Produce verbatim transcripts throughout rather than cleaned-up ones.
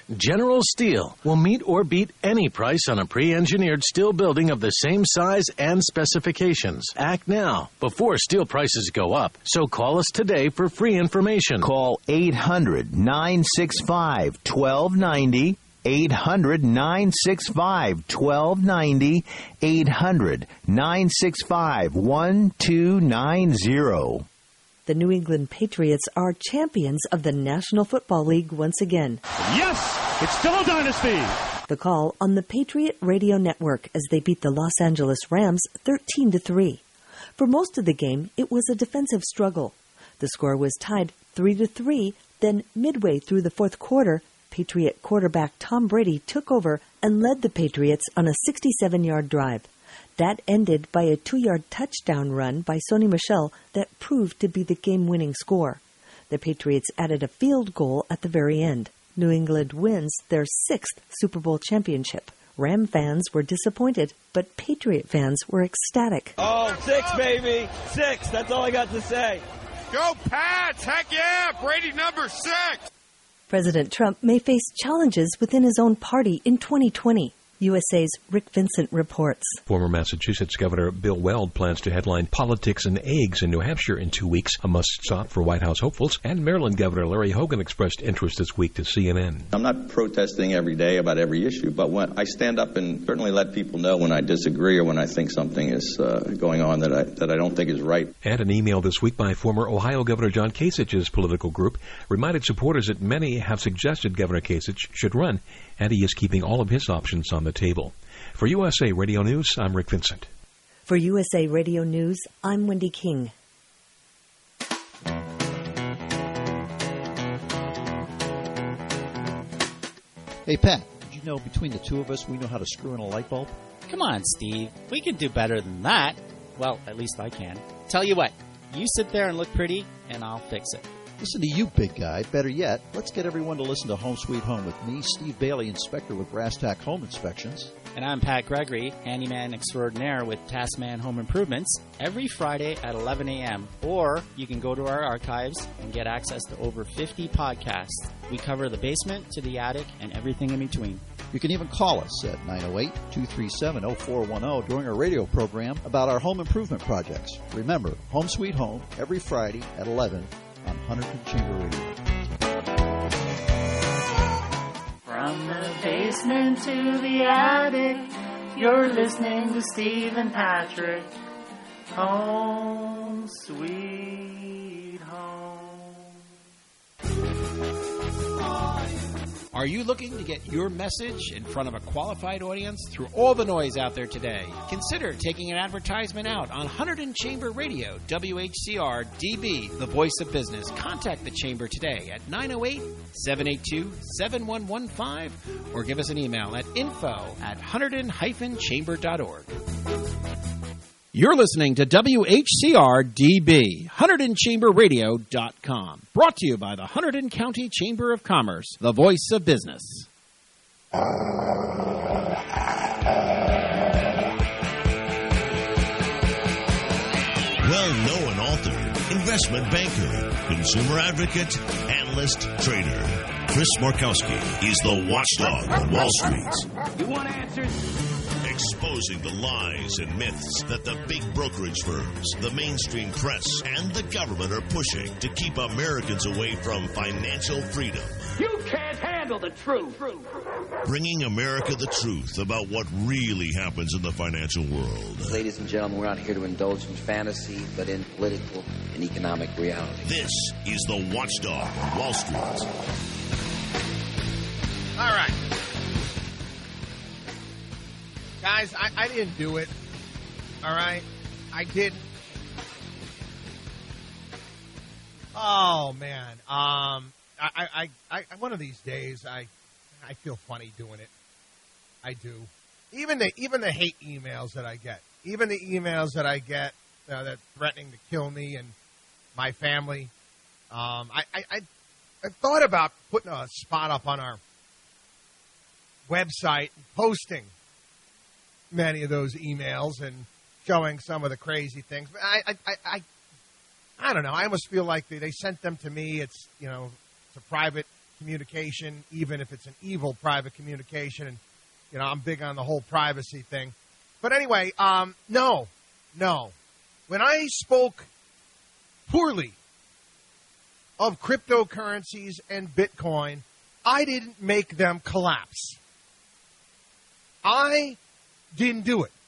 General Steel will meet or beat any price on a pre-engineered steel building of the same size and specifications. Act now before steel prices go up. So call us today for free information. Call eight hundred, nine six five, one two nine zero. eight hundred, nine six five, one two nine zero. eight hundred, nine six five, one two nine zero. The New England Patriots are champions of the National Football League once again. Yes, it's still a dynasty. The call on the Patriot Radio Network as they beat the Los Angeles Rams thirteen to three. For most of the game, it was a defensive struggle. The score was tied three to three, then midway through the fourth quarter, Patriot quarterback Tom Brady took over and led the Patriots on a sixty-seven-yard drive. That ended by a two-yard touchdown run by Sony Michel that proved to be the game-winning score. The Patriots added a field goal at the very end. New England wins their sixth Super Bowl championship. Ram fans were disappointed, but Patriot fans were ecstatic. Oh, six, baby. Six. That's all I got to say. Go Pats! Heck yeah! Brady number six! President Trump may face challenges within his own party in twenty twenty. U S A's Rick Vincent reports. Former Massachusetts Governor Bill Weld plans to headline Politics and Eggs in New Hampshire in two weeks, a must-stop for White House hopefuls. And Maryland Governor Larry Hogan expressed interest this week to C N N. I'm not protesting every day about every issue, but when I stand up and certainly let people know when I disagree or when I think something is uh, going on that I that I don't think is right. And an email this week by former Ohio Governor John Kasich's political group reminded supporters that many have suggested Governor Kasich should run, and he is keeping all of his options on the table. For U S A Radio News, I'm Rick Vincent. For U S A Radio News, I'm Wendy King. Hey, Pat, did you know between the two of us we know how to screw in a light bulb? Come on, Steve. We can do better than that. Well, at least I can. Tell you what, you sit there and look pretty, and I'll fix it. Listen to you, big guy. Better yet, let's get everyone to listen to Home Sweet Home with me, Steve Bailey, inspector with Brass Tack Home Inspections. And I'm Pat Gregory, handyman extraordinaire with Taskman Home Improvements, every Friday at eleven a.m. Or you can go to our archives and get access to over fifty podcasts. We cover the basement to the attic and everything in between. You can even call us at nine oh eight, two three seven, oh four one oh during our radio program about our home improvement projects. Remember, Home Sweet Home, every Friday at eleven on Hunterton Chamber Radio. From the basement to the attic, you're listening to Steve and Patrick. Home Sweet Home. Are you looking to get your message in front of a qualified audience through all the noise out there today? Consider taking an advertisement out on Hunterton Chamber Radio, W H C R D B, the voice of business. Contact the Chamber today at nine oh eight, seven eight two, seven one one five or give us an email at info at hunterton dash chamber dot org. You're listening to W H C R D B, Hunterton Chamber Radio dot com. Brought to you by the Hunterton County Chamber of Commerce, the voice of business. Well-known author, investment banker, consumer advocate, analyst, trader. Chris Markowski is the watchdog on Wall Street. You want answers? Exposing the lies and myths that the big brokerage firms, the mainstream press, and the government are pushing to keep Americans away from financial freedom. You can't handle the truth. Bringing America the truth about what really happens in the financial world. Ladies and gentlemen, we're not here to indulge in fantasy, but in political and economic reality. This is the Watchdog on Wall Street. All right. Guys, I, I didn't do it. All right? I didn't. Oh, man. Um, I, I, I, I, one of these days, I, I feel funny doing it. I do. Even the, even the hate emails that I get, even the emails that I get uh, that threatening to kill me and my family. Um, I, I, I, I thought about putting a spot up on our website and posting many of those emails and showing some of the crazy things. But I, I, I, I, I don't know. I almost feel like they, they sent them to me. It's, you know, it's a private communication, even if it's an evil private communication. And, you know, I'm big on the whole privacy thing. But anyway, um, no, no. When I spoke poorly of cryptocurrencies and Bitcoin, I didn't make them collapse. I didn't do it.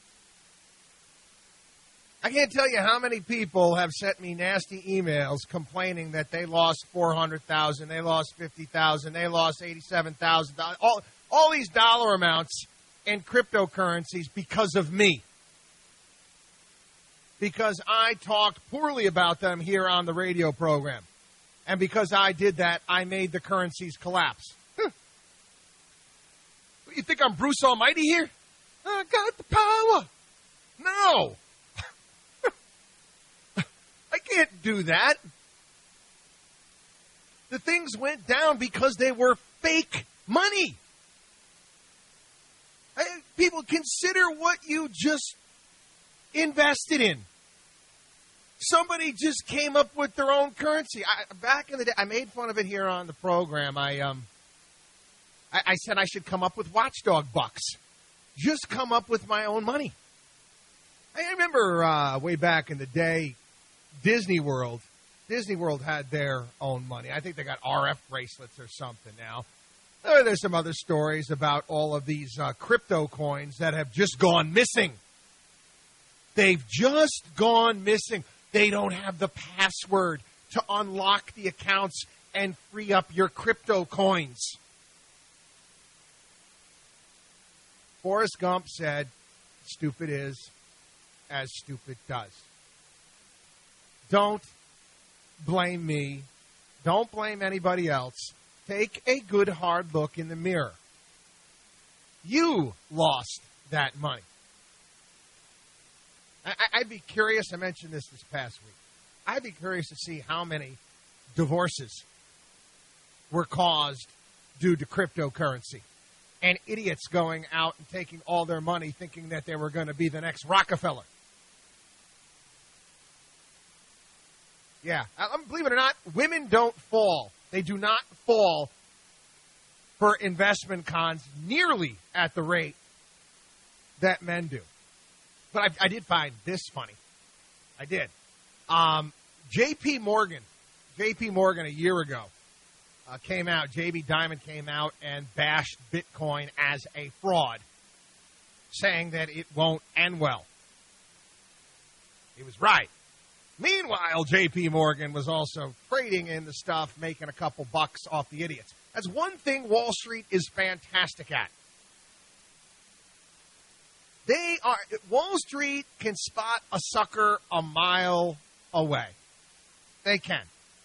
I can't tell you how many people have sent me nasty emails complaining that they lost four hundred thousand dollars, they lost fifty thousand dollars, they lost eighty-seven thousand dollars, all, all these dollar amounts in cryptocurrencies because of me. Because I talked poorly about them here on the radio program. And because I did that, I made the currencies collapse. Huh. You think I'm Bruce Almighty here? I got the power. No. I can't do that. The things went down because they were fake money. I, people, consider what you just invested in. Somebody just came up with their own currency. I, back in the day, I made fun of it here on the program. I um, I, I said I should come up with watchdog bucks. Just come up with my own money. I remember uh, way back in the day, Disney World. Disney World had their own money. I think they got R F bracelets or something now. Uh, there's some other stories about all of these uh, crypto coins that have just gone missing. They've just gone missing. They don't have the password to unlock the accounts and free up your crypto coins. Forrest Gump said, stupid is as stupid does. Don't blame me. Don't blame anybody else. Take a good hard look in the mirror. You lost that money. I'd be curious, I mentioned this this past week, I'd be curious to see how many divorces were caused due to cryptocurrency and idiots going out and taking all their money thinking that they were going to be the next Rockefeller. Yeah, believe it or not, women don't fall. They do not fall for investment cons nearly at the rate that men do. But I, I did find this funny. I did. Um, J P Morgan, J P Morgan a year ago uh, came out, J B Diamond came out and bashed Bitcoin as a fraud, saying that it won't end well. He was right. Meanwhile, J P Morgan was also trading in the stuff, making a couple bucks off the idiots. That's one thing Wall Street is fantastic at. They are, Wall Street can spot a sucker a mile away. They can.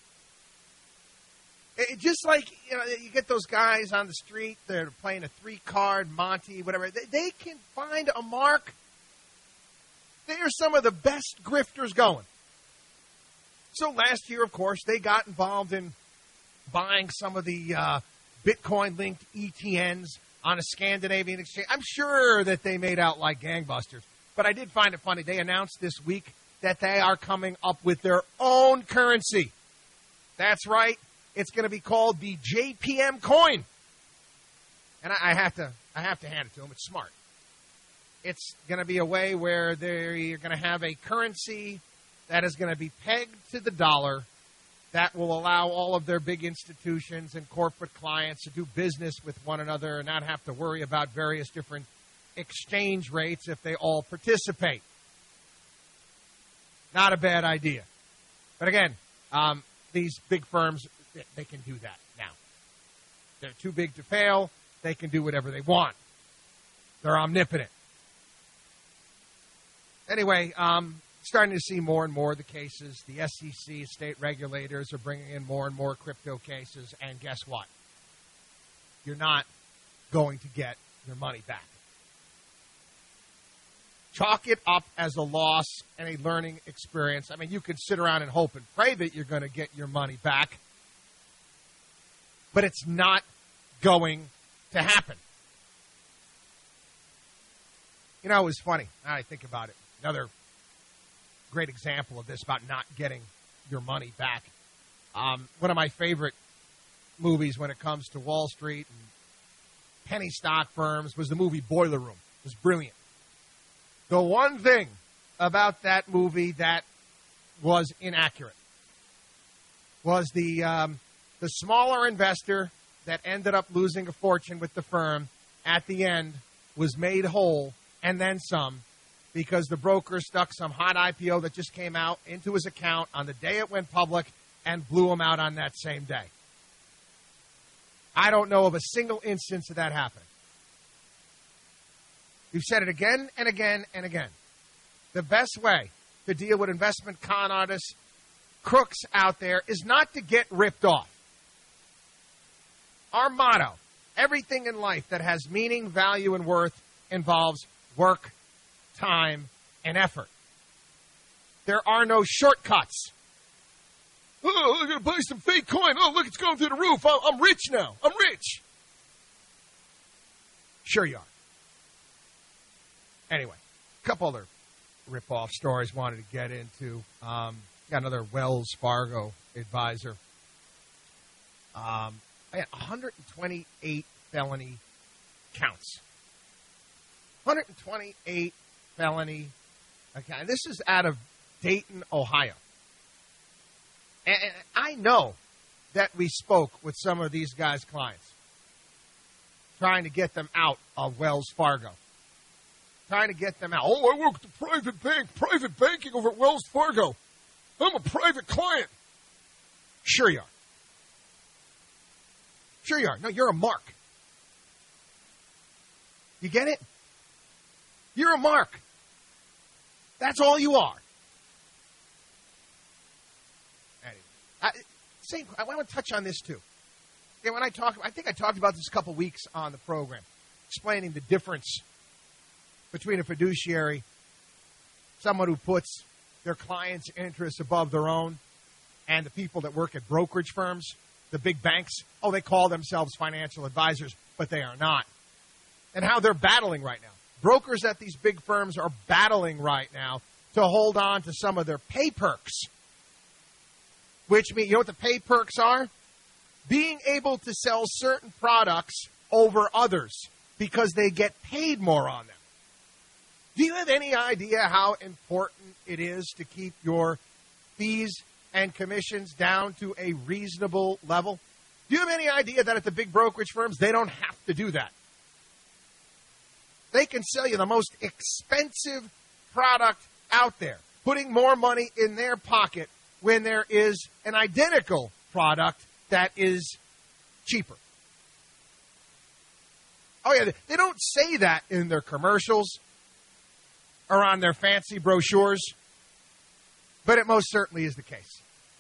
It, just like, you know, you get those guys on the street, they're playing a three-card Monty, whatever. They, they can find a mark. They are some of the best grifters going. So last year, of course, they got involved in buying some of the uh, Bitcoin-linked E T Ns on a Scandinavian exchange. I'm sure that they made out like gangbusters. But I did find it funny. They announced this week that they are coming up with their own currency. That's right. It's going to be called the J P M coin. And I, I have to I have to hand it to them. It's smart. It's going to be a way where they're going to have a currency that is going to be pegged to the dollar that will allow all of their big institutions and corporate clients to do business with one another and not have to worry about various different exchange rates if they all participate. Not a bad idea. But again, um, these big firms, they can do that now. They're too big to fail. They can do whatever they want. They're omnipotent. Anyway, um, starting to see more and more of the cases. The S E C, state regulators, are bringing in more and more crypto cases. And guess what? You're not going to get your money back. Chalk it up as a loss and a learning experience. I mean, you can sit around and hope and pray that you're going to get your money back. But it's not going to happen. You know, it was funny. Now I think about it. Another great example of this about not getting your money back. Um, one of my favorite movies when it comes to Wall Street and penny stock firms was the movie Boiler Room. It was brilliant. The one thing about that movie that was inaccurate was the um, the smaller investor that ended up losing a fortune with the firm at the end was made whole and then some because the broker stuck some hot I P O that just came out into his account on the day it went public and blew him out on that same day. I don't know of a single instance of that happening. We've said it again and again and again. The best way to deal with investment con artists, crooks out there, is not to get ripped off. Our motto, everything in life that has meaning, value, and worth involves work, time, and effort. There are no shortcuts. Oh, I'm going to buy some fake coin. Oh, look, it's going through the roof. Oh, I'm rich now. I'm rich. Sure you are. Anyway, a couple other rip-off stories wanted to get into. Um, got another Wells Fargo advisor. Um, I had one hundred twenty-eight felony counts. one hundred twenty-eight felony. Okay, this is out of Dayton, Ohio. And I know that we spoke with some of these guys' clients, trying to get them out of Wells Fargo. Trying to get them out. Oh, I work at the private bank, private banking over at Wells Fargo. I'm a private client. Sure you are. Sure you are. No, you're a mark. You get it? You're a mark. That's all you are. Anyway, I, same, I want to touch on this too. Okay, when I talk, I think I talked about this a couple weeks on the program, explaining the difference between a fiduciary, someone who puts their clients' interests above their own, and the people that work at brokerage firms, the big banks. Oh, they call themselves financial advisors, but they are not. And how they're battling right now. Brokers at these big firms are battling right now to hold on to some of their pay perks. Which means, you know what the pay perks are? Being able to sell certain products over others because they get paid more on them. Do you have any idea how important it is to keep your fees and commissions down to a reasonable level? Do you have any idea that at the big brokerage firms, they don't have to do that? They can sell you the most expensive product out there, putting more money in their pocket when there is an identical product that is cheaper. Oh, yeah, they don't say that in their commercials or on their fancy brochures, but it most certainly is the case.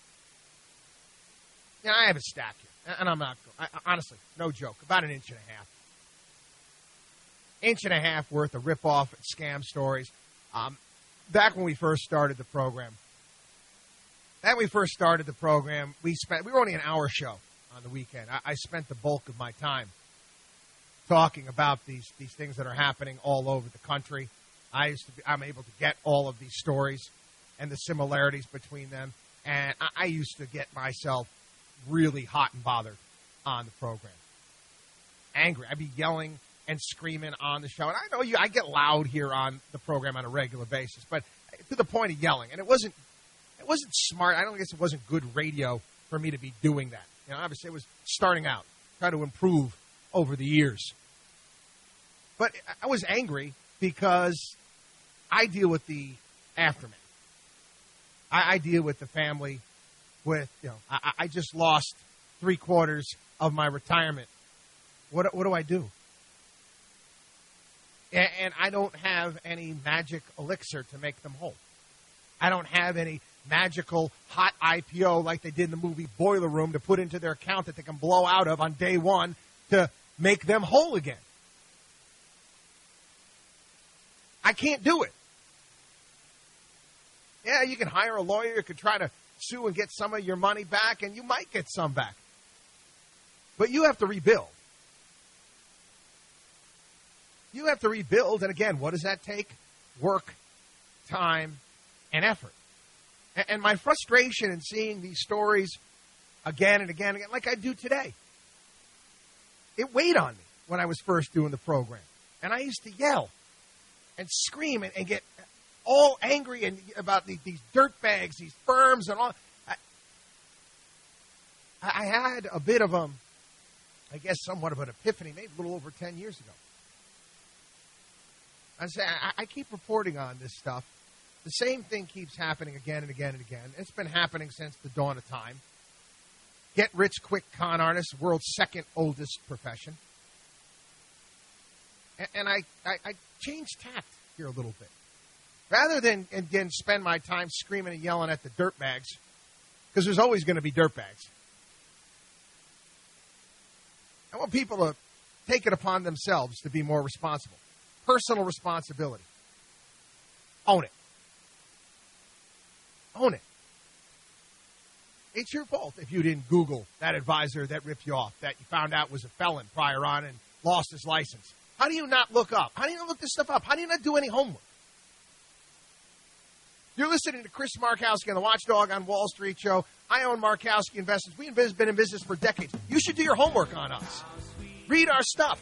Now, I have a stack here, and I'm not, I, honestly, no joke, about an inch and a half. Inch and a half worth of rip-off and scam stories. Um, back when we first started the program, back when we first started the program, we spent, we were only an hour show on the weekend. I, I spent the bulk of my time talking about these, these things that are happening all over the country. I used to be, I'm able to get all of these stories and the similarities between them. And I, I used to get myself really hot and bothered on the program. Angry. I'd be yelling and screaming on the show. And I know you, I get loud here on the program on a regular basis, but to the point of yelling. And it wasn't, it wasn't smart. I don't guess it wasn't good radio for me to be doing that. You know, obviously it was starting out, trying to improve over the years. But I was angry because I deal with the aftermath. I, I deal with the family with, you know, I, I just lost three quarters of my retirement. What, what do I do? And, and I don't have any magic elixir to make them whole. I don't have any magical hot I P O like they did in the movie Boiler Room to put into their account that they can blow out of on day one to make them whole again. I can't do it. Yeah, you can hire a lawyer, you can try to sue and get some of your money back, and you might get some back. But you have to rebuild. You have to rebuild, and again, what does that take? Work, time, and effort. And, and my frustration in seeing these stories again and again and again, like I do today. it weighed on me when I was first doing the program. And I used to yell and scream and, and get all angry and about the, these dirt bags, these firms and all. I, I had a bit of a, I guess, somewhat of an epiphany, maybe a little over ten years ago. I say I, I keep reporting on this stuff. The same thing keeps happening again and again and again. It's been happening since the dawn of time. Get-rich-quick con artists, world's second oldest profession. And, and I, I, I changed tact here a little bit. Rather than, again, spend my time screaming and yelling at the dirt bags, because there's always going to be dirt bags, I want people to take it upon themselves to be more responsible. Personal responsibility. Own it. Own it. It's your fault if you didn't Google that advisor that ripped you off, that you found out was a felon prior on and lost his license. How do you not look up? How do you not look this stuff up? How do you not do any homework? You're listening to Chris Markowski on the Watchdog on Wall Street show. I own Markowski Investments. We've been in business for decades. You should do your homework on us. Read our stuff.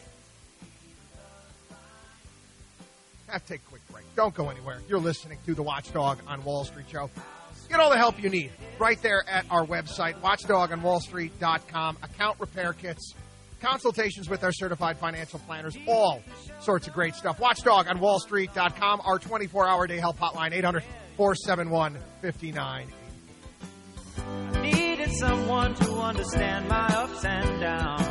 I have to take a quick break. Don't go anywhere. You're listening to the Watchdog on Wall Street show. Get all the help you need right there at our website, watchdog on wall street dot com. Account repair kits, consultations with our certified financial planners, all sorts of great stuff. watchdog on wall street dot com, our twenty-four hour day help hotline, eight hundred, four seven one, five nine eight zero. I needed someone to understand my ups and downs.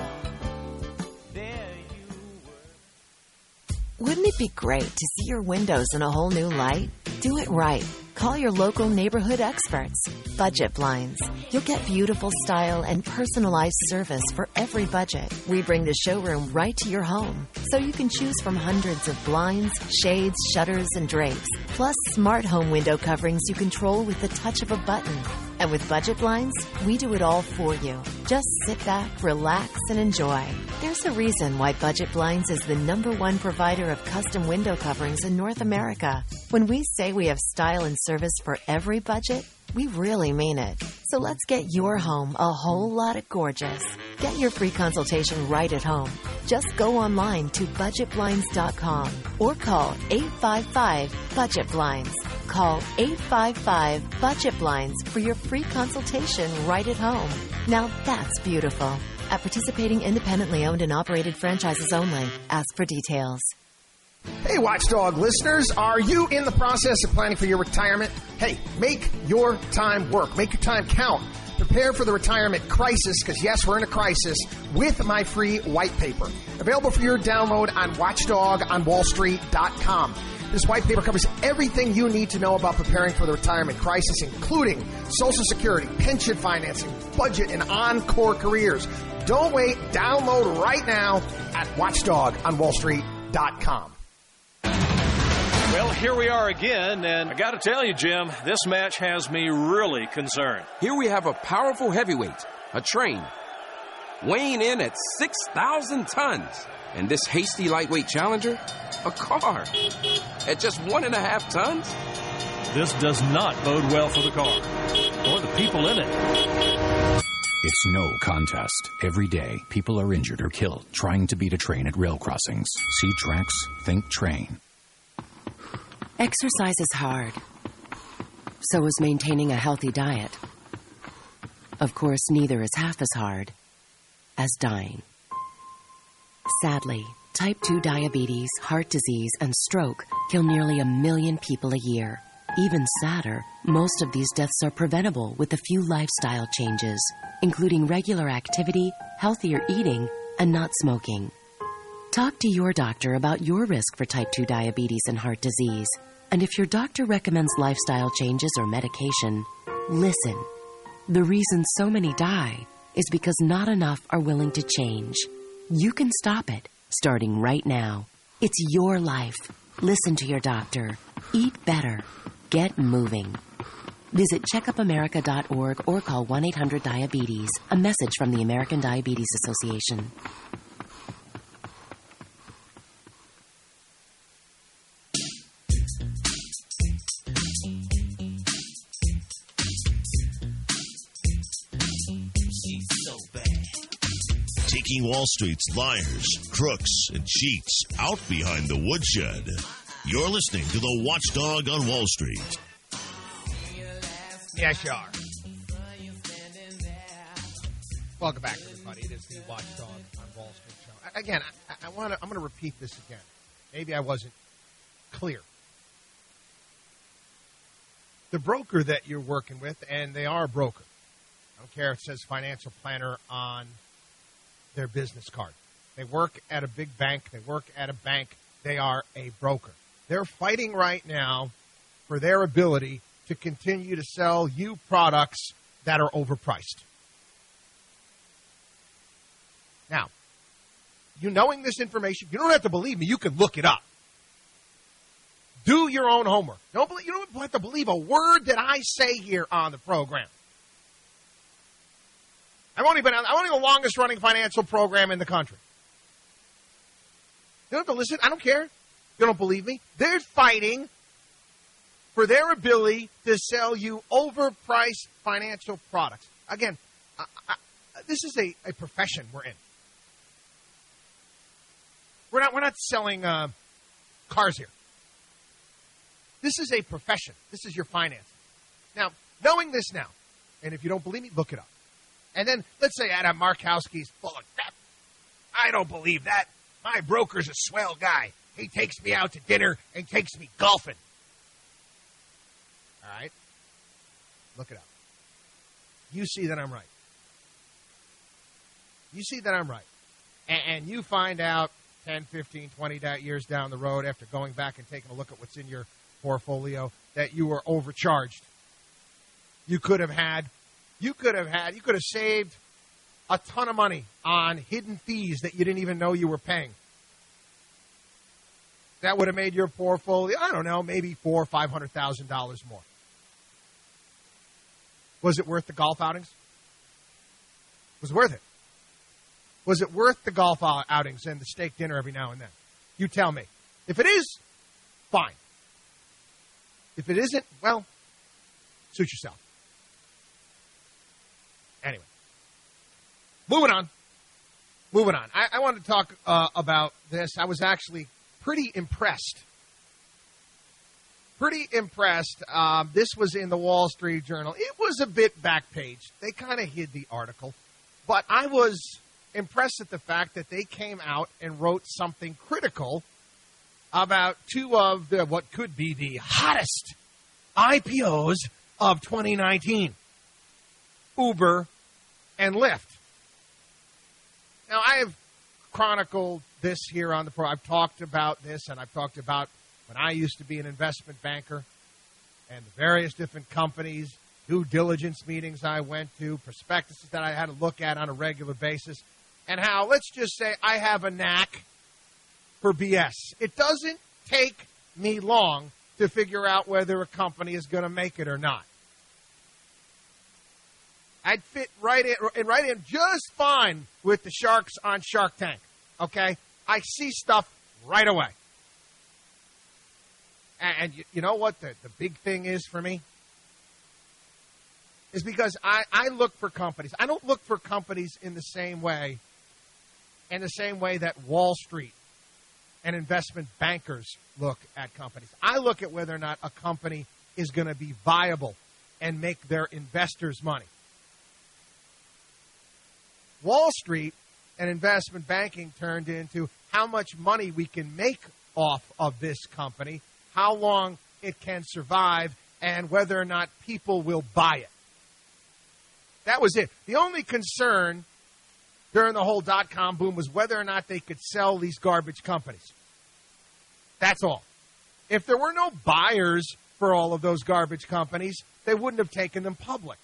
Wouldn't it be great to see your windows in a whole new light? Do it right. Call your local neighborhood experts. Budget Blinds. You'll get beautiful style and personalized service for every budget. We bring the showroom right to your home, so you can choose from hundreds of blinds, shades, shutters, and drapes, plus smart home window coverings you control with the touch of a button. And with Budget Blinds, we do it all for you. Just sit back, relax, and enjoy. There's a reason why Budget Blinds is the number one provider of custom window coverings in North America. When we say we have style and service for every budget, we really mean it. So let's get your home a whole lot of gorgeous. Get your free consultation right at home. Just go online to budget blinds dot com or call eight five five, budget blinds. Call eight five five, budget blinds for your free consultation right at home. Now that's beautiful. At participating independently owned and operated franchises only. Ask for details. Hey, Watchdog listeners, are you in the process of planning for your retirement? Hey, make your time work. Make your time count. Prepare for the retirement crisis, because yes, we're in a crisis, with my free white paper. Available for your download on watchdog on wall street dot com. This white paper covers everything you need to know about preparing for the retirement crisis, including Social Security, pension financing, budget, and encore careers. Don't wait. Download right now at watchdog on wall street dot com. Well, here we are again, and I got to tell you, Jim, this match has me really concerned. Here we have a powerful heavyweight, a train, weighing in at six thousand tons. And this hasty lightweight challenger, a car, at just one and a half tons? This does not bode well for the car, or the people in it. It's no contest. Every day, people are injured or killed trying to beat a train at rail crossings. See tracks, think train. Exercise is hard. So is maintaining a healthy diet. Of course, neither is half as hard as dying. Sadly, type two diabetes, heart disease, and stroke kill nearly a million people a year. Even sadder, most of these deaths are preventable with a few lifestyle changes, including regular activity, healthier eating, and not smoking. Talk to your doctor about your risk for type two diabetes and heart disease. And if your doctor recommends lifestyle changes or medication, listen. The reason so many die is because not enough are willing to change. You can stop it, starting right now. It's your life. Listen to your doctor. Eat better. Get moving. Visit checkup america dot org or call one eight hundred diabetes. A message from the American Diabetes Association. taking Wall Street's liars, crooks, and cheats out behind the woodshed. You're listening to the Watchdog on Wall Street. Yes, you are. Welcome back, everybody. It is the Watchdog on Wall Street show. Again, I, I want to. I'm going to repeat this again. Maybe I wasn't clear. The broker that you're working with, and they are a broker. I don't care if it says financial planner on their business card. They work at a big bank. They work at a bank. They are a broker. They're fighting right now for their ability to continue to sell you products that are overpriced. Now, you knowing this information, you don't have to believe me. You can look it up. Do your own homework. Don't believe, you don't have to believe a word that I say here on the program. I've only been on, I'm only the longest running financial program in the country. You don't have to listen. I don't care. You don't believe me. They're fighting for their ability to sell you overpriced financial products. Again, I, I, this is a, a profession we're in. We're not, we're not selling uh, cars here. This is a profession. This is your finance. Now, knowing this now, and if you don't believe me, look it up. And then, let's say Adam Markowski's full of crap. I don't believe that. My broker's a swell guy. He takes me out to dinner and takes me golfing. All right? Look it up. You see that I'm right. You see that I'm right. And, and you find out ten, fifteen, twenty years down the road after going back and taking a look at what's in your portfolio that you were overcharged. You could have had, you could have had, you could have saved a ton of money on hidden fees that you didn't even know you were paying. That would have made your portfolio, I don't know, maybe four or five hundred thousand dollars more. Was it worth the golf outings? Was it worth it? Was it worth the golf outings and the steak dinner every now and then? You tell me. If it is, fine. If it isn't, well, suit yourself. Anyway. Moving on. Moving on. I, I wanted to talk uh, about this. I was actually pretty impressed. Pretty impressed. Um, this was in the Wall Street Journal. It was a bit back page. They kind of hid the article. But I was impressed at the fact that they came out and wrote something critical about two of the what could be the hottest I P Os of twenty nineteen, Uber and Lyft. Now, I have chronicled this here on the program. I've talked about this, and I've talked about when I used to be an investment banker and the various different companies, due diligence meetings I went to, prospectuses that I had to look at on a regular basis, and how, let's just say, I have a knack for B S. It doesn't take me long to figure out whether a company is going to make it or not. I'd fit right in, right in just fine with the sharks on Shark Tank, okay? I see stuff right away. And, and you, you know what the, the big thing is for me? Is because I, I look for companies. I don't look for companies in the same way, in the same way that Wall Street and investment bankers look at companies. I look at whether or not a company is going to be viable and make their investors money. Wall Street and investment banking turned into how much money we can make off of this company, how long it can survive, and whether or not people will buy it. That was it. The only concern during the whole dot-com boom was whether or not they could sell these garbage companies. That's all. If there were no buyers for all of those garbage companies, they wouldn't have taken them public.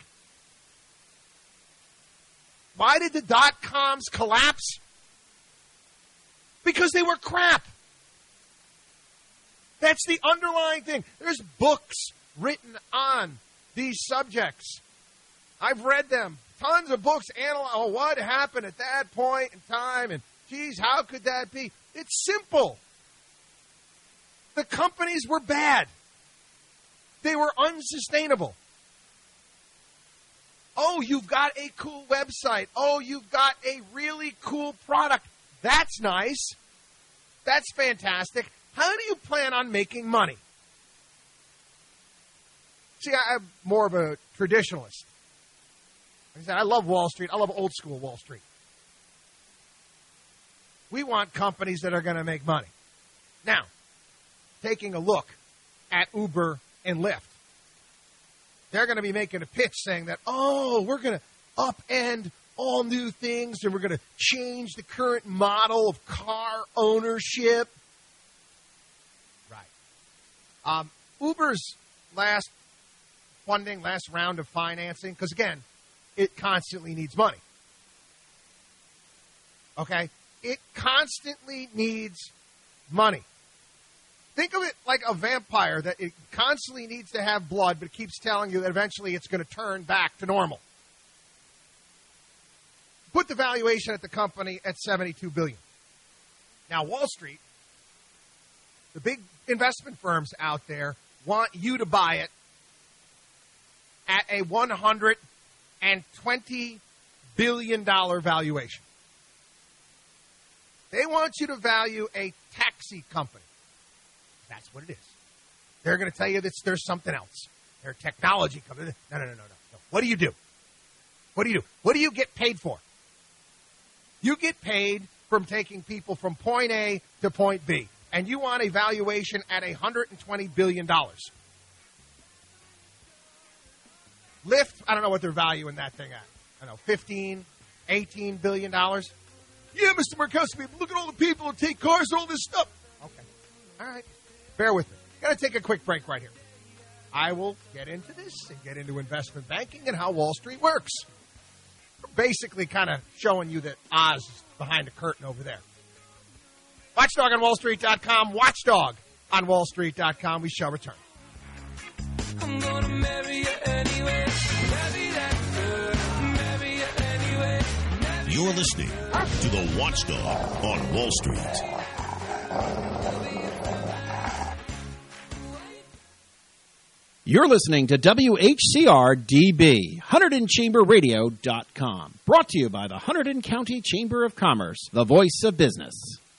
Why did the dot-coms collapse? Because they were crap. That's the underlying thing. There's books written on these subjects. I've read them. Tons of books analyze oh, what happened at that point in time, and geez, how could that be? It's simple. The companies were bad. They were unsustainable. Oh, you've got a cool website. Oh, you've got a really cool product. That's nice. That's fantastic. How do you plan on making money? See, I'm more of a traditionalist. Like I said, I love Wall Street. I love old school Wall Street. We want companies that are going to make money. Now, taking a look at Uber and Lyft, they're going to be making a pitch saying that, oh, we're going to upend all new things and we're going to change the current model of car ownership. Right. Um, Uber's last funding, last round of financing, because, again, it constantly needs money. Okay? It constantly needs money. Think of it like a vampire that it constantly needs to have blood, but it keeps telling you that eventually it's going to turn back to normal. Put the valuation at the company at seventy-two billion dollars. Now, Wall Street, the big investment firms out there want you to buy it at a one hundred twenty billion dollars valuation. They want you to value a taxi company. That's what it is. They're going to tell you that there's something else. They're a technology company. No, no, no, no, no, no. What do you do? What do you do? What do you get paid for? You get paid from taking people from point A to point B, and you want a valuation at one hundred twenty billion dollars. Lyft, I don't know what they're valuing that thing at. I don't know, fifteen, eighteen billion dollars. Yeah, Mister Markowski, look at all the people who take cars and all this stuff. Okay. All right. Bear with me. Got to take a quick break right here. I will get into this and get into investment banking and how Wall Street works. We're basically kind of showing you that Oz is behind the curtain over there. Watchdog on Wall Street dot com. Watchdog on Wall Street dot com. We shall return. I'm gonna marry you anyway. Marry that girl. Marry you anyway. You're listening to the Watchdog on Wall Street. You're listening to W H C R D B, Hunterdon Chamber Radio dot com. Brought to you by the Hunterdon County Chamber of Commerce, the voice of business.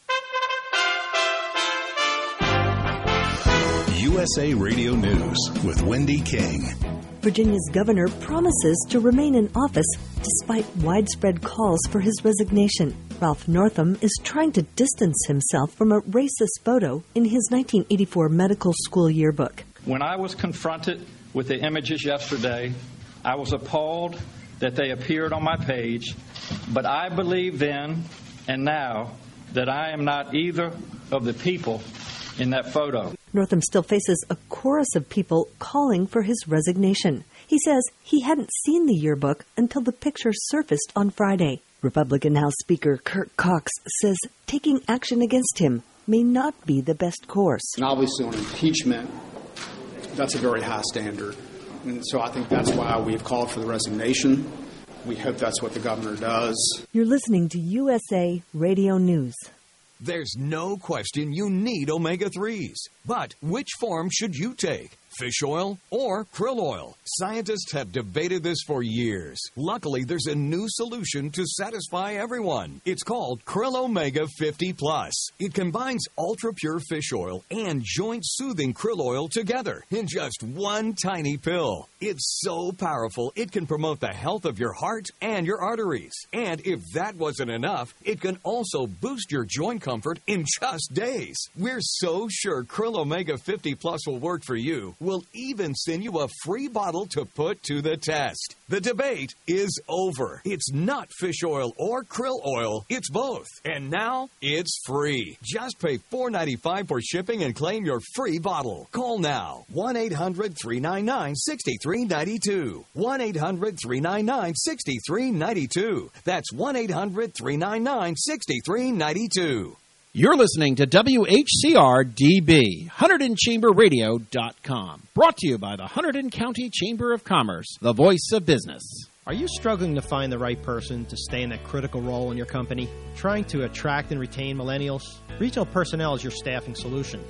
U S A Radio News with Wendy King. Virginia's governor promises to remain in office despite widespread calls for his resignation. Ralph Northam is trying to distance himself from a racist photo in his nineteen eighty-four medical school yearbook. When I was confronted with the images yesterday, I was appalled that they appeared on my page, but I believe then and now that I am not either of the people in that photo. Northam still faces a chorus of people calling for his resignation. He says he hadn't seen the yearbook until the picture surfaced on Friday. Republican House Speaker Kurt Cox says taking action against him may not be the best course. And obviously on impeachment, that's a very high standard. And so I think that's why we've called for the resignation. We hope that's what the governor does. You're listening to U S A Radio News. There's no question you need omega threes. But which form should you take? Fish oil or krill oil? Scientists have debated this for years. Luckily, there's a new solution to satisfy everyone. It's called Krill Omega fifty plus. It combines ultra-pure fish oil and joint-soothing krill oil together in just one tiny pill. It's so powerful, it can promote the health of your heart and your arteries. And if that wasn't enough, it can also boost your joint comfort in just days. We're so sure Krill Omega fifty plus will work for you. We'll even send you a free bottle to put to the test. The debate is over. It's not fish oil or krill oil. It's both. And now it's free. Just pay four dollars and ninety-five cents for shipping and claim your free bottle. Call now. one eight hundred three nine nine six three nine two. one eight hundred three nine nine six three nine two. That's one eight hundred three nine nine six three nine two. You're listening to W H C R D B, Hunterdon Chamber Radio dot com. Brought to you by the Hunterdon County Chamber of Commerce, the voice of business. Are you struggling to find the right person to stay in that critical role in your company? Trying to attract and retain millennials? Retail Personnel is your staffing solution.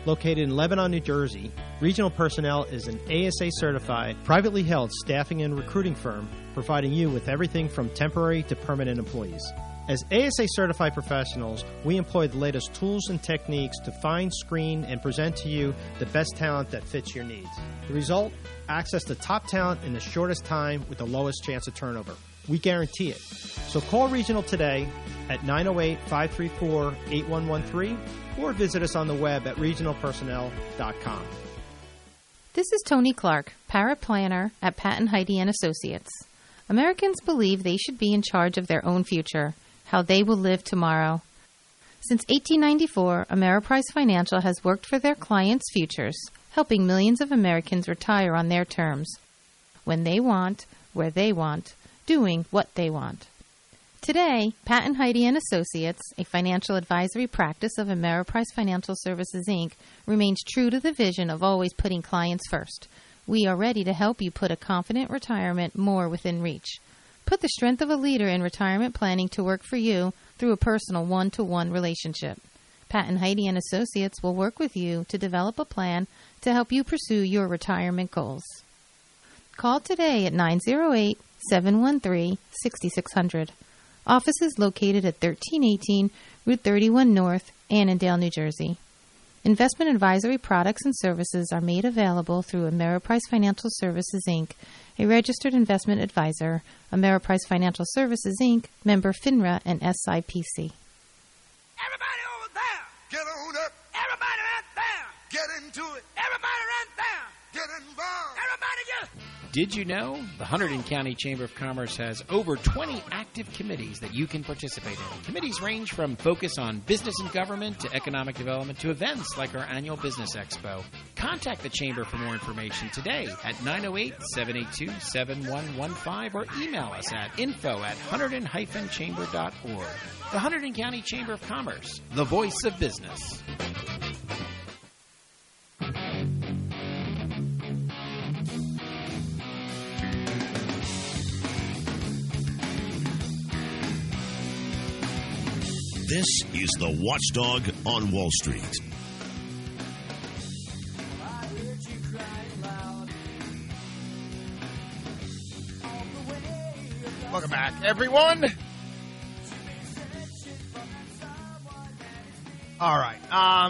Located in Lebanon, New Jersey, Regional Personnel is an A S A certified, privately held staffing and recruiting firm providing you with everything from temporary to permanent employees. As A S A certified professionals, we employ the latest tools and techniques to find, screen, and present to you the best talent that fits your needs. The result? Access to top talent in the shortest time with the lowest chance of turnover. We guarantee it. So call Regional today at nine oh eight, five three four, eight one one three or visit us on the web at regional personnel dot com. This is Tony Clark, paraplanner at Patton Heidi and Associates. Americans believe they should be in charge of their own future, how they will live tomorrow. Since eighteen ninety-four, Ameriprise Financial has worked for their clients' futures, helping millions of Americans retire on their terms, when they want, where they want, doing what they want. Today, Patton Heidi and Associates, a financial advisory practice of Ameriprise Financial Services, Incorporated, remains true to the vision of always putting clients first. We are ready to help you put a confident retirement more within reach. Put the strength of a leader in retirement planning to work for you through a personal one-to-one relationship. Patton Heidi and Associates will work with you to develop a plan to help you pursue your retirement goals. Call today at nine oh eight, seven one three, six six zero zero. Office is located at thirteen eighteen Route thirty-one North, Annandale, New Jersey. Investment advisory products and services are made available through Ameriprise Financial Services, Incorporated, a registered investment advisor. Ameriprise Financial Services, Incorporated, member FINRA and S I P C. Everybody over there! Get on up! Everybody right there! Get into it! Everybody right there! Get involved! Everybody just... Did you know the Hunterdon County Chamber of Commerce has over twenty active committees that you can participate in? Committees range from focus on business and government to economic development to events like our annual Business Expo. Contact the Chamber for more information today at nine oh eight, seven eight two, seven one one five or email us at info at hunterdon dash chamber dot org. The Hunterdon County Chamber of Commerce, the voice of business. This is the Watchdog on Wall Street. Welcome back, everyone. All right. Um,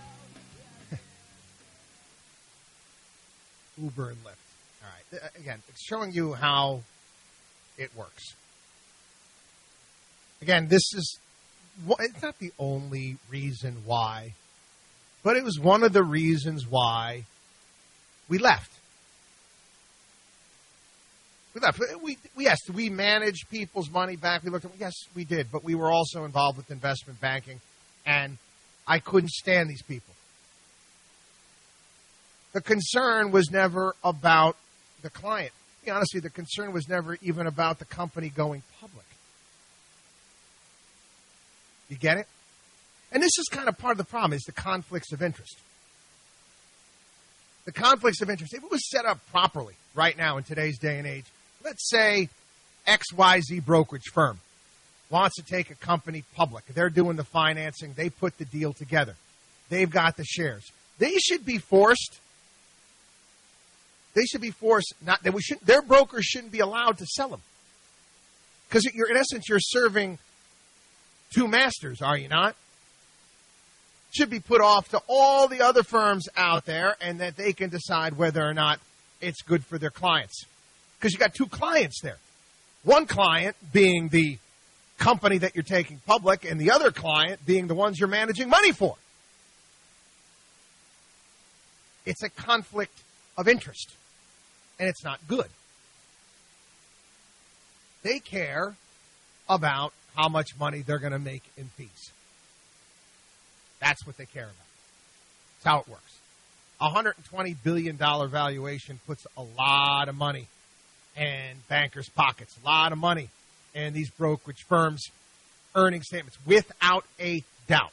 Uber and Lyft. All right. Again, it's showing you how it works. Again, this is... it's not the only reason why, but it was one of the reasons why we left. We left. We, we yes, we managed people's money back. We looked at yes, we did, but we were also involved with investment banking, and I couldn't stand these people. The concern was never about the client. To be honest with you, the concern was never even about the company going public. You get it? And this is kind of part of the problem, is the conflicts of interest. The conflicts of interest, if it was set up properly right now in today's day and age, let's say X Y Z brokerage firm wants to take a company public. They're doing the financing. They put the deal together. They've got the shares. They should be forced. They should be forced. Not that we should. Their brokers shouldn't be allowed to sell them, because you're in essence you're serving two masters, are you not? Should be put off to all the other firms out there, and that they can decide whether or not it's good for their clients. Because you got two clients there. One client being the company that you're taking public, and the other client being the ones you're managing money for. It's a conflict of interest, and it's not good. They care about how much money they're going to make in fees. That's what they care about. That's how it works. A one hundred twenty billion dollars valuation puts a lot of money in bankers' pockets, a lot of money in these brokerage firms' earnings statements, without a doubt.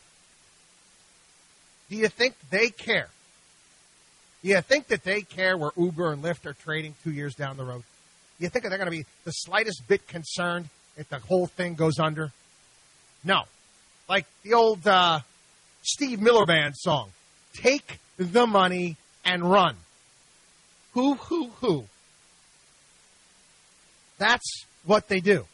Do you think they care? Do you think that they care where Uber and Lyft are trading two years down the road? Do you think that they're going to be the slightest bit concerned if the whole thing goes under? No. Like the old uh, Steve Miller Band song, take the money and run. Who, who, who? That's what they do.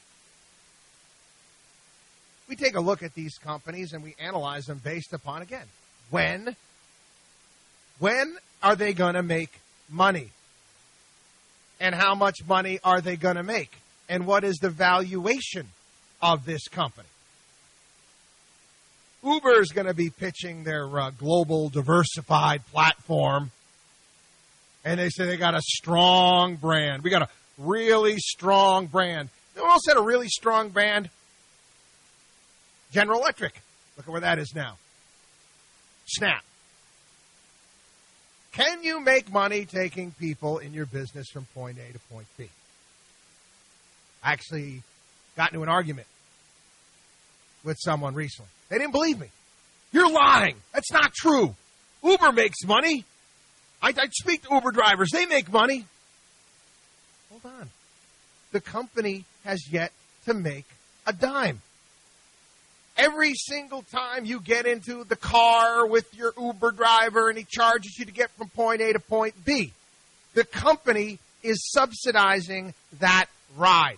We take a look at these companies and we analyze them based upon, again, when, when are they going to make money? And how much money are they going to make? And what is the valuation of this company? Uber is going to be pitching their uh, global diversified platform. And they say they got a strong brand. We got a really strong brand. You know who else had a really strong brand? General Electric. Look at where that is now. Snap. Can you make money taking people in your business from point A to point B? I actually got into an argument with someone recently. They didn't believe me. You're lying. That's not true. Uber makes money. I, I speak to Uber drivers. They make money. Hold on. The company has yet to make a dime. Every single time you get into the car with your Uber driver and he charges you to get from point A to point B, the company is subsidizing that ride.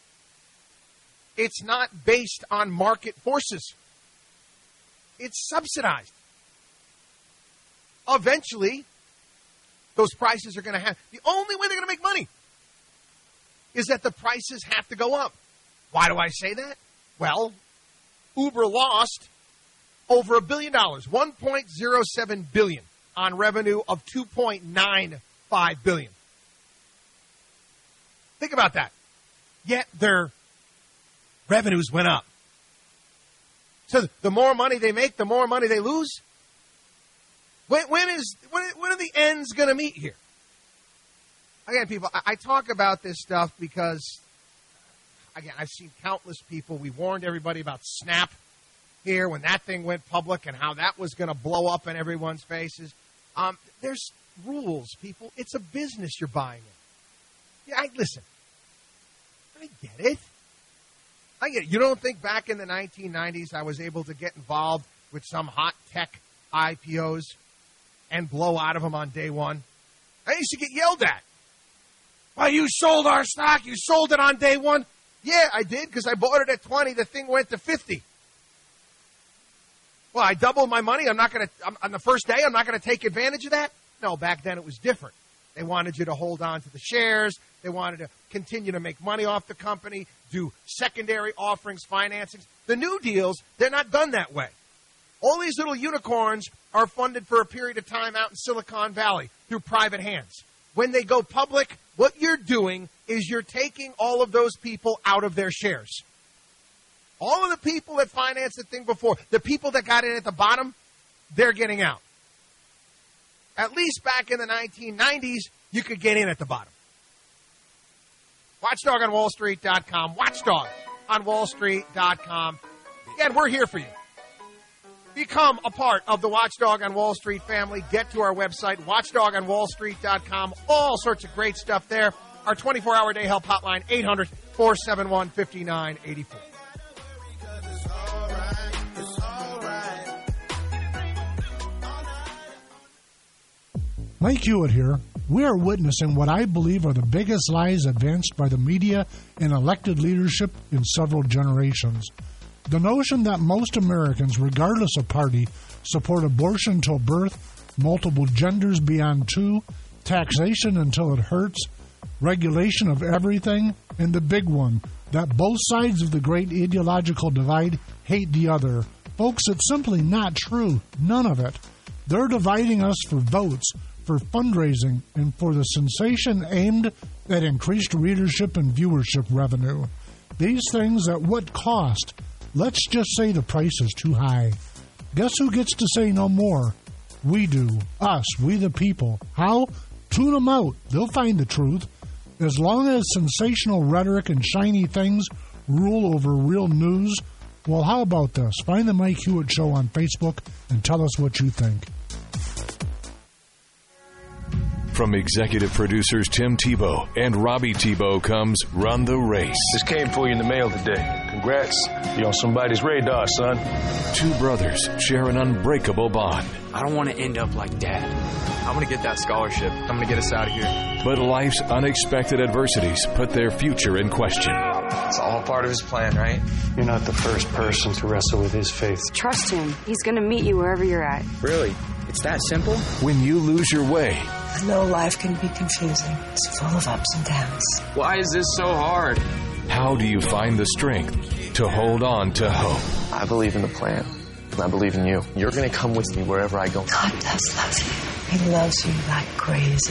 It's not based on market forces. It's subsidized. Eventually, those prices are going to have... The only way they're going to make money is that the prices have to go up. Why do I say that? Well, Uber lost over a billion dollars, one point zero seven billion dollars on revenue of two point nine five billion dollars. Think about that. Yet their revenues went up. So the more money they make, the more money they lose. When, when is when, when are the ends going to meet here? Again, people, I, I talk about this stuff because, again, I've seen countless people. We warned everybody about Snap here when that thing went public and how that was going to blow up in everyone's faces. Um, there's rules, people. It's a business you're buying in. Yeah, I, listen, I get it. I get it. You don't think back in the nineteen nineties I was able to get involved with some hot tech I P Os and blow out of them on day one? I used to get yelled at. Well, you sold our stock. You sold it on day one. Yeah, I did because I bought it at twenty. The thing went to fifty. Well, I doubled my money. I'm not going to, on the first day, I'm not going to take advantage of that? No, back then it was different. They wanted you to hold on to the shares. They wanted to continue to make money off the company, do secondary offerings, financings. The new deals, they're not done that way. All these little unicorns are funded for a period of time out in Silicon Valley through private hands. When they go public, what you're doing is you're taking all of those people out of their shares. All of the people that financed the thing before, the people that got in at the bottom, they're getting out. At least back in the nineteen nineties, you could get in at the bottom. watchdog on wall street dot com. watchdog on wall street dot com. Again, we're here for you. Become a part of the Watchdog on Wall Street family. Get to our website, watchdog on wall street dot com. All sorts of great stuff there. Our twenty-four hour day help hotline, eight hundred, four seven one, five nine eight four. Mike Hewitt here. We are witnessing what I believe are the biggest lies advanced by the media and elected leadership in several generations. The notion that most Americans, regardless of party, support abortion until birth, multiple genders beyond two, taxation until it hurts, regulation of everything, and the big one, that both sides of the great ideological divide hate the other. Folks, it's simply not true. None of it. They're dividing us for votes, for fundraising, and for the sensation aimed at increased readership and viewership revenue. These things at what cost? Let's just say the price is too high. Guess who gets to say no more? We do. Us. We the people. How? Tune them out. They'll find the truth. As long as sensational rhetoric and shiny things rule over real news, well, how about this? Find the Mike Hewitt Show on Facebook and tell us what you think. From executive producers Tim Tebow and Robbie Tebow comes Run the Race. This came for you in the mail today. Congrats. You're on somebody's radar, son. Two brothers share an unbreakable bond. I don't want to end up like Dad. I'm going to get that scholarship. I'm going to get us out of here. But life's unexpected adversities put their future in question. It's all part of his plan, right? You're not the first person to wrestle with his faith. Trust him. He's going to meet you wherever you're at. Really? It's that simple? When you lose your way. I know life can be confusing. It's full of ups and downs. Why is this so hard? How do you find the strength to hold on to hope? I believe in the plan, and I believe in you. You're going to come with me wherever I go. God does love you. He loves you like crazy.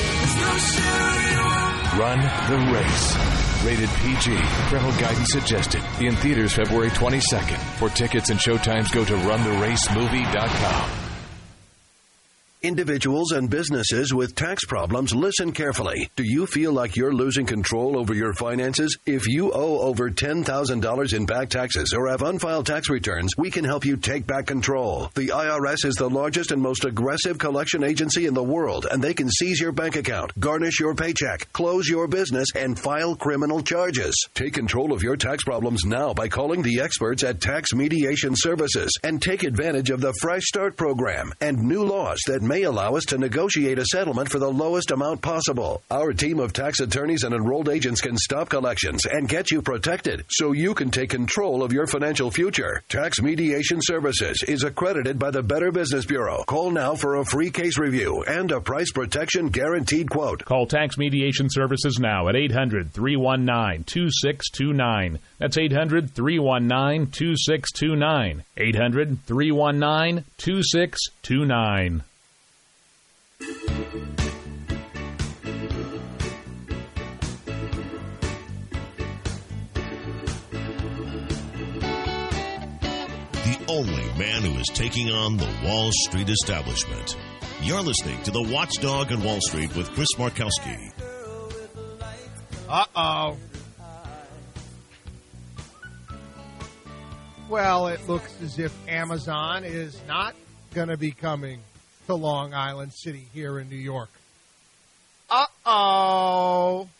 Run the Race. Rated P G. Parental guidance suggested. In theaters February twenty-second. For tickets and showtimes, go to run the race movie dot com. Individuals and businesses with tax problems, listen carefully. Do you feel like you're losing control over your finances? If you owe over ten thousand dollars in back taxes or have unfiled tax returns, we can help you take back control. The I R S is the largest and most aggressive collection agency in the world, and they can seize your bank account, garnish your paycheck, close your business, and file criminal charges. Take control of your tax problems now by calling the experts at Tax Mediation Services and take advantage of the Fresh Start program and new laws that may allow us to negotiate a settlement for the lowest amount possible. Our team of tax attorneys and enrolled agents can stop collections and get you protected so you can take control of your financial future. Tax Mediation Services is accredited by the Better Business Bureau. Call now for a free case review and a price protection guaranteed quote. Call Tax Mediation Services now at eight hundred, three one nine, two six two nine. That's eight hundred, three one nine, two six two nine. eight hundred, three one nine, two six two nine. The only man who is taking on the Wall Street establishment. You're listening to The Watchdog on Wall Street with Chris Markowski. Uh-oh. Well, it looks as if Amazon is not going to be coming to Long Island City here in New York. Uh-oh.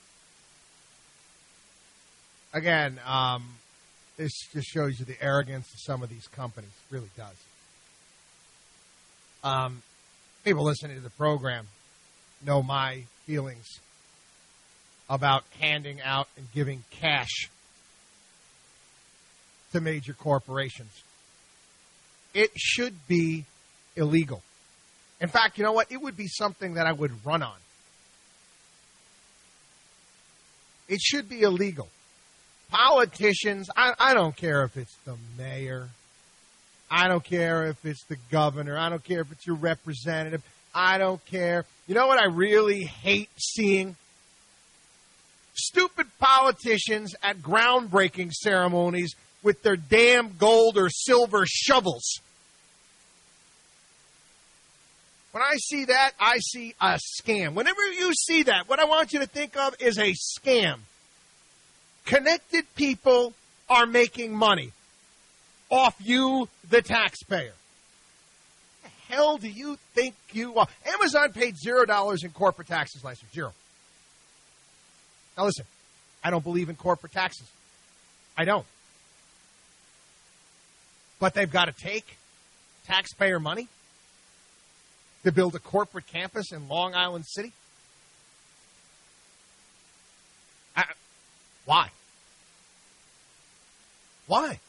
Again, um, this just shows you the arrogance of some of these companies. It really does. Um, people listening to the program know my feelings about handing out and giving cash to major corporations. It should be illegal. In fact, you know what? It would be something that I would run on. It should be illegal. Politicians, I, I don't care if it's the mayor. I don't care if it's the governor. I don't care if it's your representative. I don't care. You know what I really hate seeing? Stupid politicians at groundbreaking ceremonies with their damn gold or silver shovels. When I see that, I see a scam. Whenever you see that, what I want you to think of is a scam. Connected people are making money off you, the taxpayer. What the hell do you think you are? Amazon paid zero dollars in corporate taxes last year. Zero. Now listen, I don't believe in corporate taxes. I don't. But they've got to take taxpayer money to build a corporate campus in Long Island City? I, why? Why?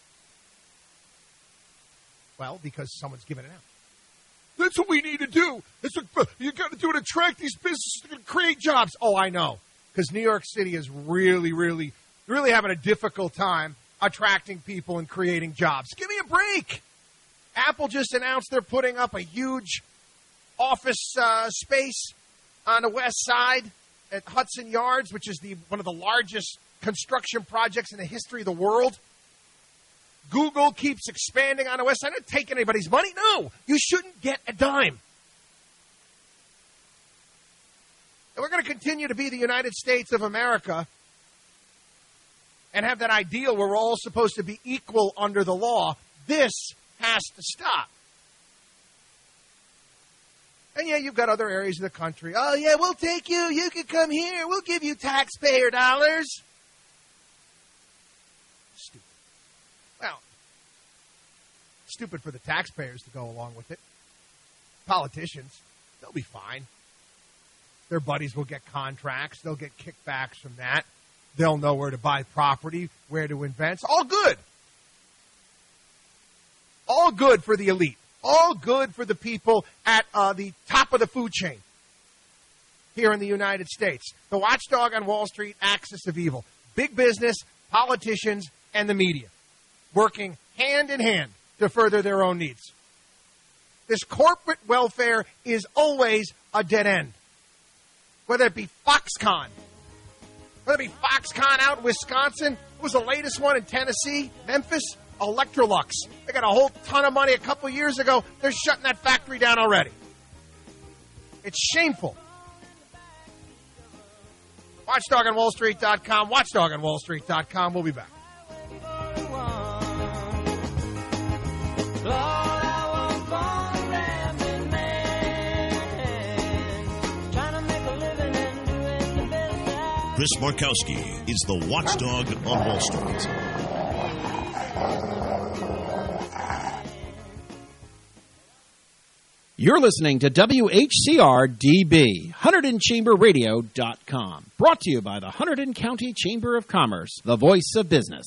Well, because someone's giving it out. That's what we need to do. That's what you got to do to attract these businesses to create jobs. Oh, I know. Because New York City is really, really, really having a difficult time attracting people and creating jobs. Give me a break. Apple just announced they're putting up a huge office uh, space on the west side at Hudson Yards, which is the one of the largest construction projects in the history of the world. Google keeps expanding on the west side. Not taking anybody's money. No, you shouldn't get a dime. And we're going to continue to be the United States of America and have that ideal where we're all supposed to be equal under the law. This has to stop. And yeah, you've got other areas of the country. Oh, yeah, we'll take you. You can come here. We'll give you taxpayer dollars. Stupid. Stupid for the taxpayers to go along with it. Politicians, they'll be fine. Their buddies will get contracts. They'll get kickbacks from that. They'll know where to buy property, where to invest. All good. All good for the elite. All good for the people at uh, the top of the food chain here in the United States. The watchdog on Wall Street, axis of evil. Big business, politicians, and the media working hand in hand to further their own needs. This corporate welfare is always a dead end. Whether it be Foxconn, whether it be Foxconn out in Wisconsin, what was the latest one in Tennessee, Memphis, Electrolux. They got a whole ton of money a couple years ago. They're shutting that factory down already. It's shameful. watchdog on wall street dot com, watchdog on wall street dot com. We'll be back. Chris Markowski is the watchdog on Wall Street. You're listening to W H C R D B, Hunterdon Chamber Radio dot com. Brought to you by the Hunterdon County Chamber of Commerce, the voice of business.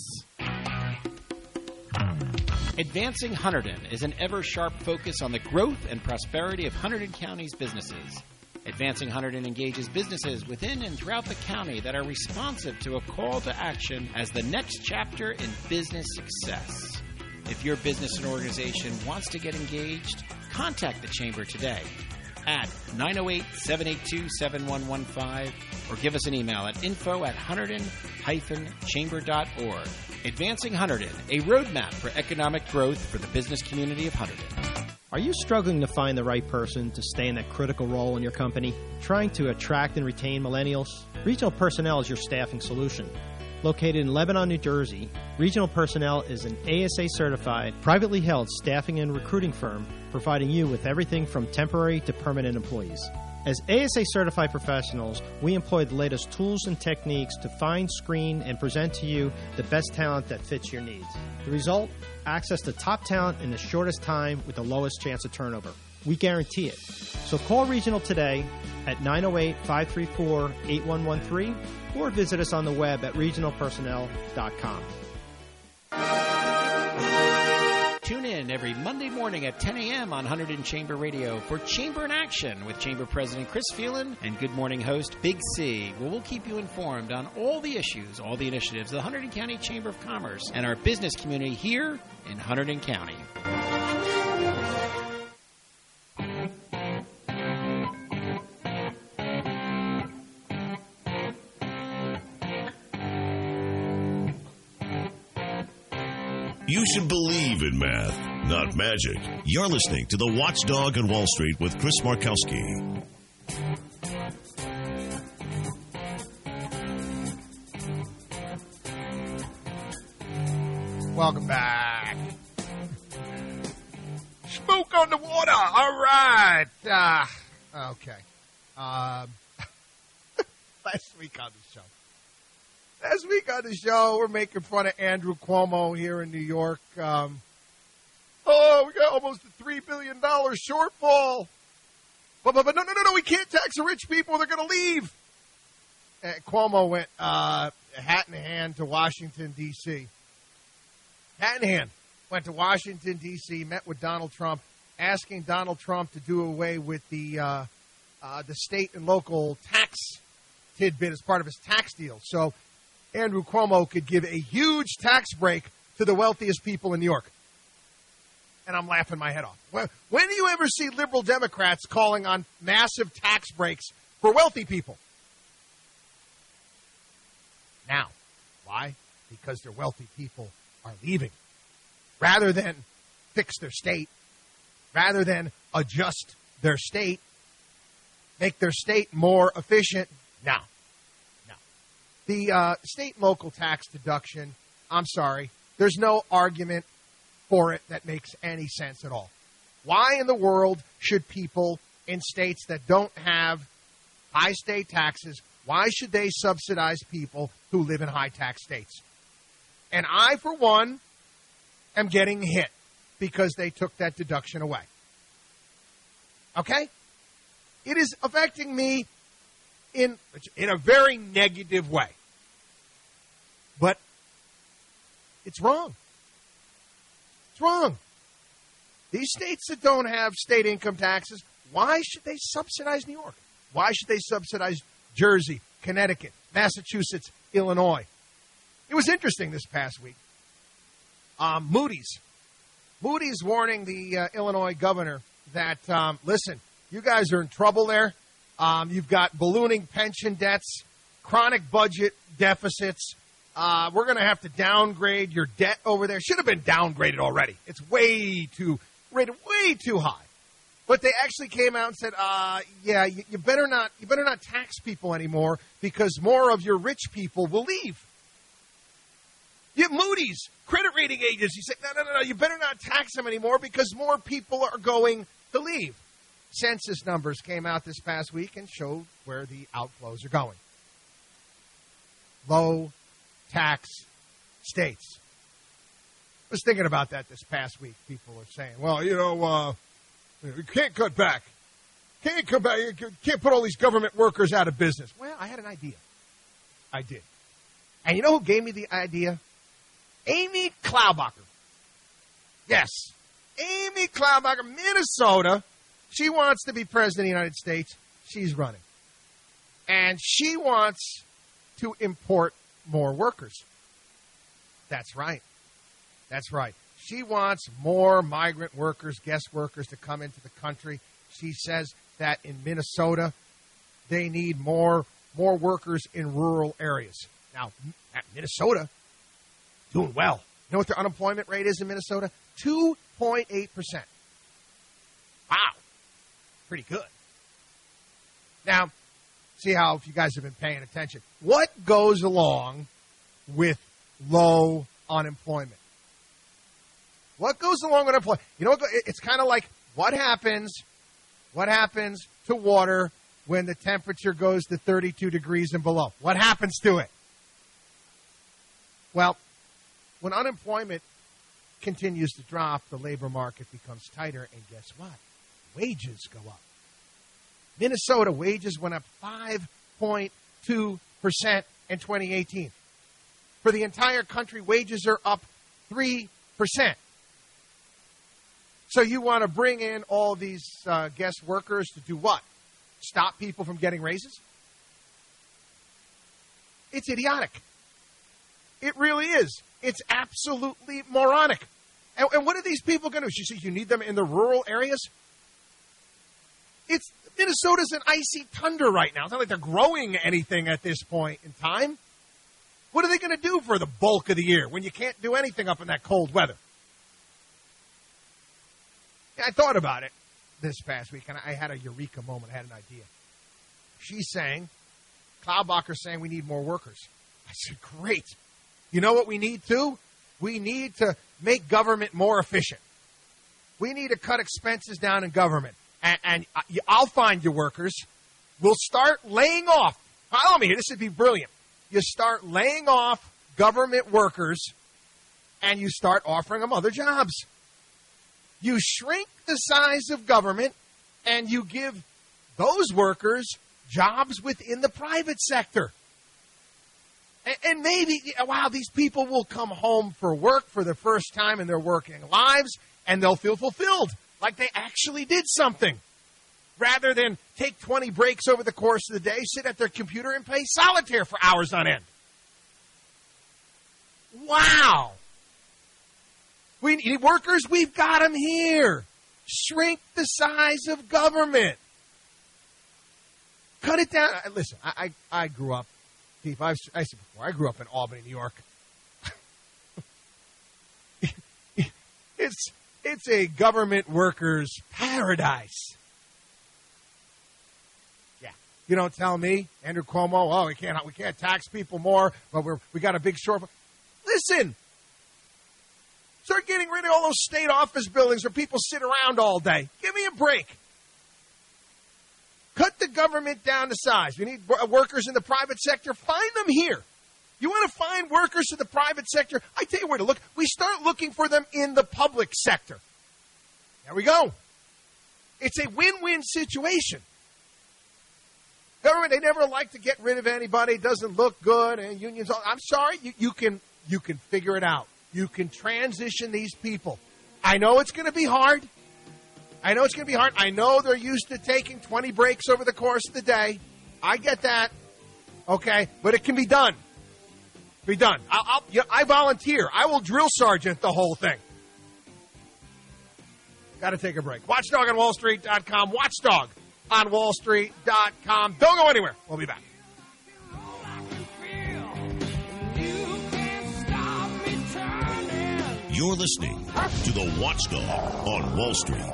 Advancing Hunterdon is an ever-sharp focus on the growth and prosperity of Hunterdon County's businesses. Advancing Hunterdon engages businesses within and throughout the county that are responsive to a call to action as the next chapter in business success. If your business and organization wants to get engaged, contact the Chamber today at nine oh eight, seven eight two, seven one one five or give us an email at info at hunterdon dash chamber dot org. Advancing Hunterdon, a roadmap for economic growth for the business community of Hunterdon. Are you struggling to find the right person to stay in that critical role in your company? Trying to attract and retain millennials? Regional Personnel is your staffing solution. Located in Lebanon, New Jersey, Regional Personnel is an A S A-certified, privately held staffing and recruiting firm providing you with everything from temporary to permanent employees. As A S A-certified professionals, we employ the latest tools and techniques to find, screen, and present to you the best talent that fits your needs. The result? Access to top talent in the shortest time with the lowest chance of turnover. We guarantee it. So call Regional today at nine oh eight, five three four, eight one one three or visit us on the web at regional personnel dot com. Tune in every Monday morning at ten a.m. on Hunterdon Chamber Radio for Chamber in Action with Chamber President Chris Phelan and Good Morning host Big C, where we'll keep you informed on all the issues, all the initiatives of the Hunterdon County Chamber of Commerce and our business community here in Hunterdon County. You should believe in math, not magic. You're listening to The Watchdog on Wall Street with Chris Markowski. Welcome back. Smoke on the water. All right. Uh, okay. Um, last week on the show. Last week on the show, we're making fun of Andrew Cuomo here in New York. Um, oh, we got almost a three billion dollars shortfall. But, but, but no, no, no, no, we can't tax the rich people. They're going to leave. And Cuomo went uh, hat in hand to Washington, D C Hat in hand. Went to Washington, D C, met with Donald Trump, asking Donald Trump to do away with the uh, uh, the state and local tax tidbit as part of his tax deal. So Andrew Cuomo could give a huge tax break to the wealthiest people in New York. And I'm laughing my head off. When do you ever see liberal Democrats calling on massive tax breaks for wealthy people? Now. Why? Because their wealthy people are leaving. Rather than fix their state, rather than adjust their state, make their state more efficient, no. The uh, state and local tax deduction, I'm sorry, there's no argument for it that makes any sense at all. Why in the world should people in states that don't have high state taxes, why should they subsidize people who live in high tax states? And I, for one, am getting hit because they took that deduction away. Okay? It is affecting me in, in a very negative way. But it's wrong. It's wrong. These states that don't have state income taxes, why should they subsidize New York? Why should they subsidize Jersey, Connecticut, Massachusetts, Illinois? It was interesting this past week. Um, Moody's. Moody's warning the uh, Illinois governor that, um, listen, you guys are in trouble there. Um, you've got ballooning pension debts, chronic budget deficits. Uh, we're going to have to downgrade your debt over there. Should have been downgraded already. It's way too, rated way too high. But they actually came out and said, uh, yeah, you, you better not, you better not tax people anymore because more of your rich people will leave. You have Moody's, credit rating agency, say, no, no, no, no, you better not tax them anymore because more people are going to leave. Census numbers came out this past week and showed where the outflows are going. Low tax states. I was thinking about that this past week. People are saying, well, you know, uh, we can't cut back. Can't cut back. You can't put all these government workers out of business. Well, I had an idea. I did. And you know who gave me the idea? Amy Klobuchar. Yes. Amy Klobuchar, Minnesota. She wants to be president of the United States. She's running. And she wants to import more workers. That's right. That's right. She wants more migrant workers, guest workers to come into the country. She says that in Minnesota, they need more, more workers in rural areas. Now, at Minnesota, doing well. You know what their unemployment rate is in Minnesota? two point eight percent. Wow. Pretty good. Now, see how, if you guys have been paying attention, what goes along with low unemployment? What goes along with unemployment? You know, it's kind of like what happens, what happens to water when the temperature goes to thirty-two degrees and below? What happens to it? Well, when unemployment continues to drop, the labor market becomes tighter, and guess what? Wages go up. Minnesota wages went up five point two percent in twenty eighteen. For the entire country, wages are up three percent. So you want to bring in all these uh, guest workers to do what? Stop people from getting raises? It's idiotic. It really is. It's absolutely moronic. And, and what are these people going to do? She says you need them in the rural areas? It's Minnesota's an icy tundra right now. It's not like they're growing anything at this point in time. What are they going to do for the bulk of the year when you can't do anything up in that cold weather? I thought about it this past week, and I had a eureka moment. I had an idea. She's saying, Klobuchar's saying we need more workers. I said, great. You know what we need to? We need to make government more efficient. We need to cut expenses down in government. And, and I'll find you workers. We'll start laying off. Follow me here. This would be brilliant. You start laying off government workers, and you start offering them other jobs. You shrink the size of government, and you give those workers jobs within the private sector. And, and maybe, wow, these people will come home for work for the first time in their working lives, and they'll feel fulfilled, like they actually did something. Rather than take twenty breaks over the course of the day, sit at their computer and play solitaire for hours on end. Wow. We need workers, we've got them here. Shrink the size of government. Cut it down. Listen, I I, I grew up, Steve, I've, I said before, I grew up in Albany, New York. it's it's a government worker's paradise. Yeah. You don't tell me, Andrew Cuomo, oh, we can't we can't tax people more, but we're we got a big shortfall. Listen. Start getting rid of all those state office buildings where people sit around all day. Give me a break. Cut the government down to size. We need workers in the private sector. Find them here. You want to find workers in the private sector? I tell you where to look. We start looking for them in the public sector. There we go. It's a win-win situation. Government, they never like to get rid of anybody. It doesn't look good. And unions, I'm sorry, you, you can you can figure it out. You can transition these people. I know it's going to be hard. I know it's going to be hard. I know they're used to taking twenty breaks over the course of the day. I get that. Okay, but it can be done. Be done. I'll, I'll, you know, I volunteer. I will drill sergeant the whole thing. Got to take a break. Watchdog on Wall Street dot com. Watchdog on Wall Street dot com. Don't go anywhere. We'll be back. You're listening to the Watchdog on Wall Street.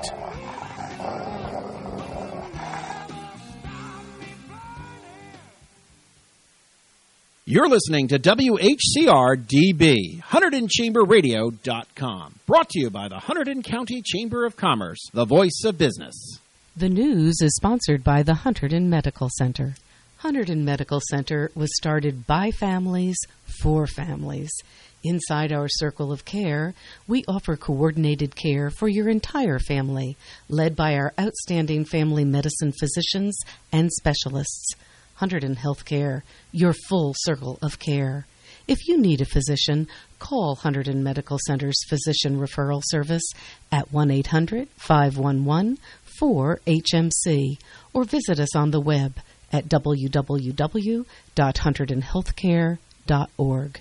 You're listening to W H C R D B, Hunterdon Chamber Radio dot com. Brought to you by the Hunterdon County Chamber of Commerce, the voice of business. The news is sponsored by the Hunterdon Medical Center. Hunterdon Medical Center was started by families for families. Inside our circle of care, we offer coordinated care for your entire family, led by our outstanding family medicine physicians and specialists. Hunterdon Healthcare, your full circle of care. If you need a physician, call Hunterdon Medical Center's Physician Referral Service at one eight hundred, five one one, four H M C or visit us on the web at w w w dot hunterdon healthcare dot org.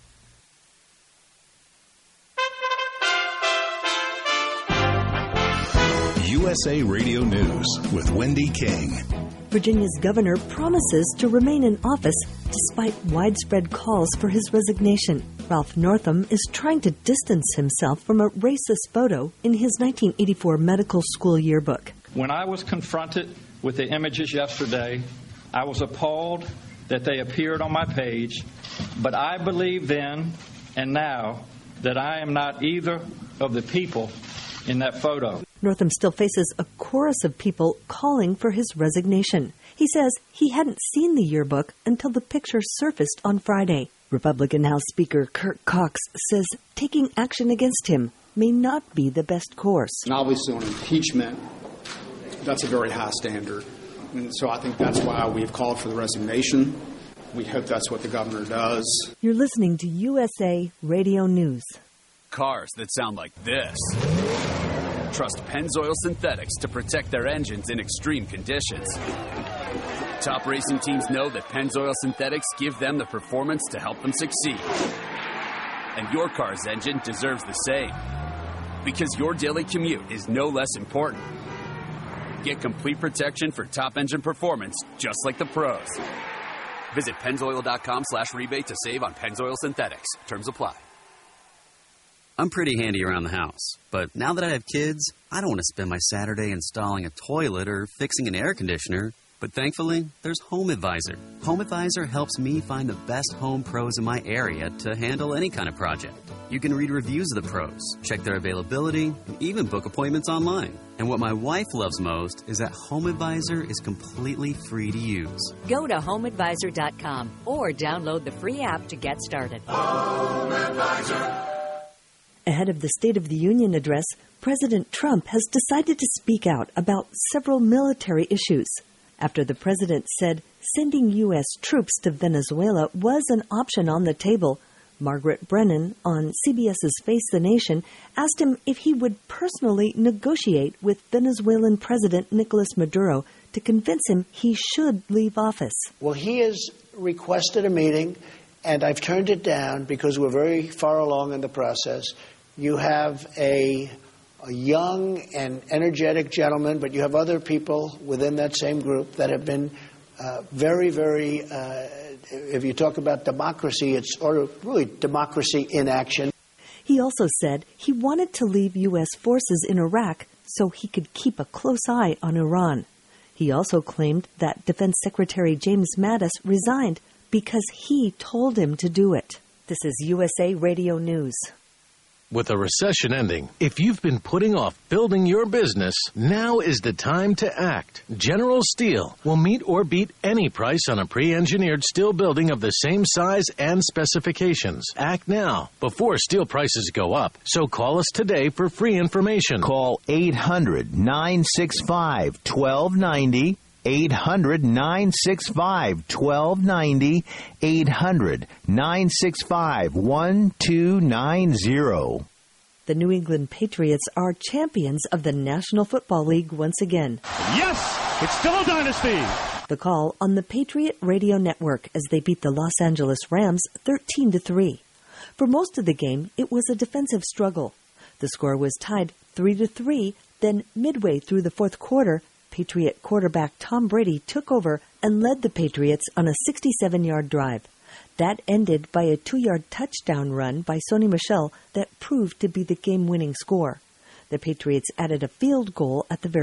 U S A Radio News with Wendy King. Virginia's governor promises to remain in office despite widespread calls for his resignation. Ralph Northam is trying to distance himself from a racist photo in his nineteen eighty-four medical school yearbook. When I was confronted with the images yesterday, I was appalled that they appeared on my page, but I believe then and now that I am not either of the people in that photo. Northam still faces a chorus of people calling for his resignation. He says he hadn't seen the yearbook until the picture surfaced on Friday. Republican House Speaker Kurt Cox says taking action against him may not be the best course. And obviously on impeachment, that's a very high standard. And so I think that's why we've called for the resignation. We hope that's what the governor does. You're listening to U S A Radio News. Cars that sound like this. Trust Pennzoil Synthetics to protect their engines in extreme conditions. Top racing teams know that Pennzoil Synthetics give them the performance to help them succeed. And your car's engine deserves the same. Because your daily commute is no less important. Get complete protection for top engine performance, just like the pros. Visit Pennzoil.com slash rebate to save on Pennzoil Synthetics. Terms apply. I'm pretty handy around the house, but now that I have kids, I don't want to spend my Saturday installing a toilet or fixing an air conditioner. But thankfully, there's Home Advisor. Home Advisor helps me find the best home pros in my area to handle any kind of project. You can read reviews of the pros, check their availability, and even book appointments online. And what my wife loves most is that Home Advisor is completely free to use. Go to home advisor dot com or download the free app to get started. Home Advisor. Ahead of the State of the Union address, President Trump has decided to speak out about several military issues. After the president said sending U S troops to Venezuela was an option on the table, Margaret Brennan on CBS's Face the Nation asked him if he would personally negotiate with Venezuelan President Nicolas Maduro to convince him he should leave office. Well, he has requested a meeting, and I've turned it down because we're very far along in the process. You have a, a young and energetic gentleman, but you have other people within that same group that have been uh, very, very, uh, if you talk about democracy, it's or really democracy in action. He also said he wanted to leave U S forces in Iraq so he could keep a close eye on Iran. He also claimed that Defense Secretary James Mattis resigned because he told him to do it. This is U S A Radio News. With a recession ending, if you've been putting off building your business, now is the time to act. General Steel will meet or beat any price on a pre-engineered steel building of the same size and specifications. Act now before steel prices go up. So call us today for free information. Call eight hundred, nine six five, one two nine zero. eight hundred, nine six five, one two nine zero. eight hundred, nine six five, one two nine zero. The New England Patriots are champions of the National Football League once again. Yes! It's still a dynasty! The call on the Patriot Radio Network as they beat the Los Angeles Rams thirteen to three. For most of the game, it was a defensive struggle. The score was tied three to three, then midway through the fourth quarter, Patriot quarterback Tom Brady took over and led the Patriots on a sixty-seven-yard drive. That ended by a two-yard touchdown run by Sony Michel that proved to be the game-winning score. The Patriots added a field goal at the very